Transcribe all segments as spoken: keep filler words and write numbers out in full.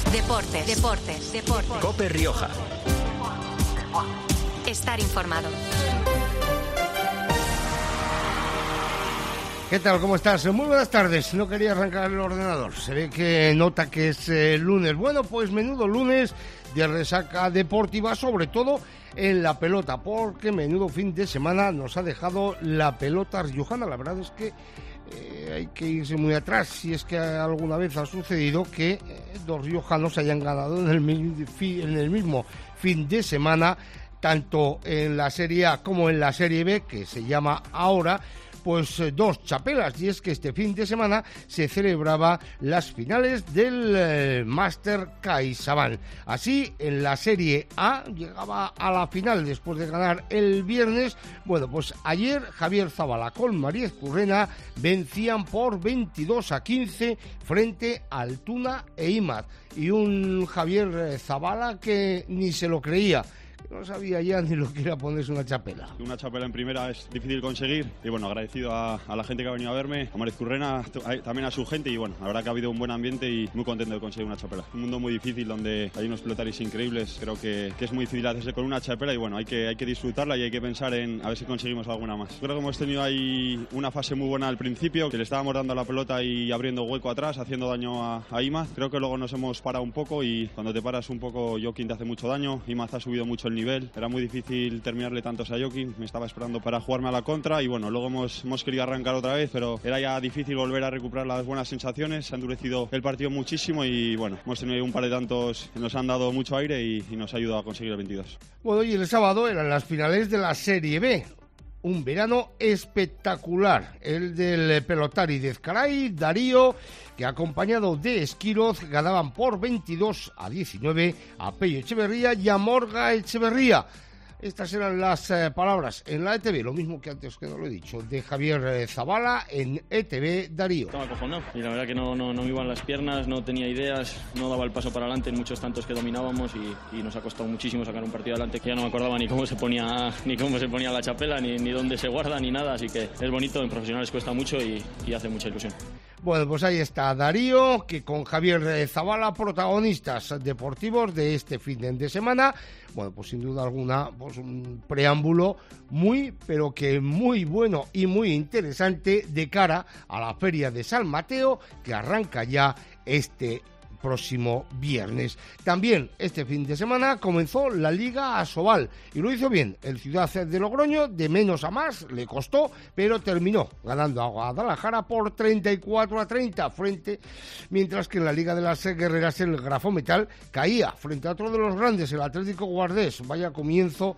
Deportes, deportes, deportes. COPE Rioja. Estar informado. ¿Qué tal? ¿Cómo estás? Muy buenas tardes. No quería arrancar el ordenador. Se ve que nota que es eh, lunes. Bueno, pues menudo lunes de resaca deportiva, sobre todo en la pelota, porque menudo fin de semana nos ha dejado la pelota riojana. La verdad es que eh, hay que irse muy atrás, si es que alguna vez ha sucedido que eh, dos riojanos hayan ganado en el, en el mismo fin de semana, tanto en la Serie A como en la Serie B, que se llama ahora, pues eh, dos chapelas, y es que este fin de semana se celebraba las finales del eh, Máster CaixaBank. Así, en la Serie A llegaba a la final después de ganar el viernes. Bueno, pues ayer Javier Zabala con María Currena vencían por veintidós a quince frente al Tuna e Imaz, y un Javier Zabala que ni se lo creía. No sabía ya ni lo que era ponerse una chapela. Una chapela en primera es difícil conseguir y bueno, agradecido a, a la gente que ha venido a verme, a Mariz Currena, también a su gente, y bueno, la verdad que ha habido un buen ambiente y muy contento de conseguir una chapela. Un mundo muy difícil donde hay unos pelotaris increíbles, creo que, que es muy difícil hacerse con una chapela y bueno, hay que, hay que disfrutarla y hay que pensar en a ver si conseguimos alguna más. Creo que hemos tenido ahí una fase muy buena al principio, que le estábamos dando a la pelota y abriendo hueco atrás, haciendo daño a, a Imaz. Creo que luego nos hemos parado un poco y cuando te paras un poco, Joaquín te hace mucho daño, Imaz ha subido mucho el nivel, era muy difícil difícil terminarle tantos a Joaquín, me estaba esperando para jugarme a la contra y bueno, luego hemos, hemos querido arrancar otra vez, pero era ya difícil volver a recuperar las buenas sensaciones, se ha endurecido el partido muchísimo y bueno, hemos tenido un par de tantos que nos han dado mucho aire y, y nos ha ayudado a conseguir el veintidós. Bueno, y el sábado eran las finales de la Serie B. Un verano espectacular, el del pelotari de Ezcaray, Darío, que acompañado de Esquiroz ganaban por veintidós a diecinueve a Pello Echeverría y a Morga Echeverría. Estas eran las eh, palabras en la E T V, lo mismo que antes que no lo he dicho, de Javier eh, Zabala en E T V Darío. Estaba acojonado y la verdad que no, no, no me iban las piernas, no tenía ideas, no daba el paso para adelante en muchos tantos que dominábamos y, y nos ha costado muchísimo sacar un partido adelante, que ya no me acordaba ni cómo se ponía ni cómo se ponía la chapela, ni, ni dónde se guarda, ni nada, así que es bonito, en profesionales cuesta mucho y, y hace mucha ilusión. Bueno, pues ahí está Darío, que con Javier Zabala, protagonistas deportivos de este fin de semana. Bueno, pues sin duda alguna, pues un preámbulo muy, pero que muy bueno y muy interesante de cara a la Feria de San Mateo, que arranca ya este próximo viernes. También este fin de semana comenzó la Liga Asobal y lo hizo bien el Ciudad de Logroño, de menos a más, le costó, pero terminó ganando a Guadalajara por treinta y cuatro a treinta frente, mientras que en la Liga de las Guerreras el Grafometal caía frente a otro de los grandes, el Atlético Guardés. Vaya comienzo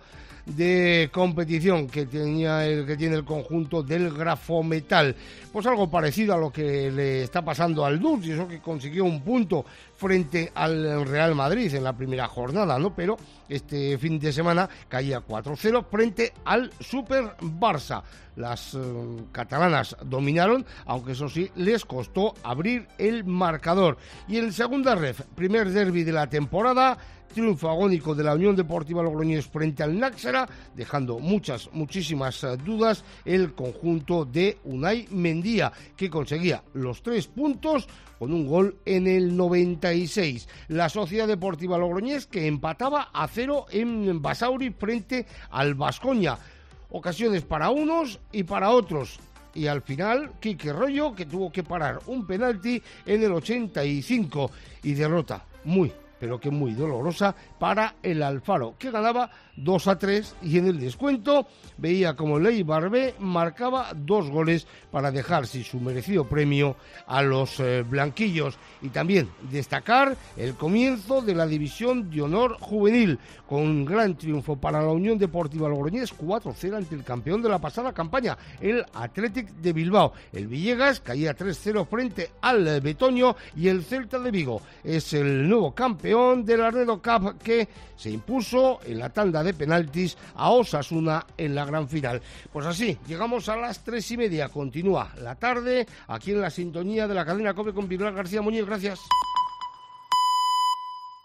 de competición que tenía el que tiene el conjunto del Grafometal. Pues algo parecido a lo que le está pasando al Durs, y eso que consiguió un punto frente al Real Madrid en la primera jornada, ¿no? Pero este fin de semana caía cuatro cero frente al Super Barça. Las eh, catalanas dominaron, aunque eso sí, les costó abrir el marcador. Y en segunda ref, primer derbi de la temporada, triunfo agónico de la Unión Deportiva Logroñés frente al Náxara, dejando muchas, muchísimas uh, dudas el conjunto de Unai Mendía, que conseguía los tres puntos con un gol en el noventa y seis. La Sociedad Deportiva Logroñés, que empataba a cero en Basauri frente al Baskonia. Ocasiones para unos y para otros. Y al final, Quique Rollo, que tuvo que parar un penalti en el ochenta y cinco, y derrota muy, pero que muy dolorosa para el Alfaro, que ganaba dos a tres, y en el descuento veía como Ley Barbé marcaba dos goles para dejarse su merecido premio a los eh, blanquillos. Y también destacar el comienzo de la División de Honor Juvenil, con un gran triunfo para la Unión Deportiva Logroñés, cuatro cero ante el campeón de la pasada campaña, el Athletic de Bilbao. El Villegas caía tres cero frente al Betoño, y el Celta de Vigo es el nuevo campeón de la Redo Cup, que se impuso en la tanda de penaltis a Osasuna en la gran final. Pues así, llegamos a las tres y media, continúa la tarde aquí en la sintonía de la cadena COPE con Pilar García Muñiz. Gracias.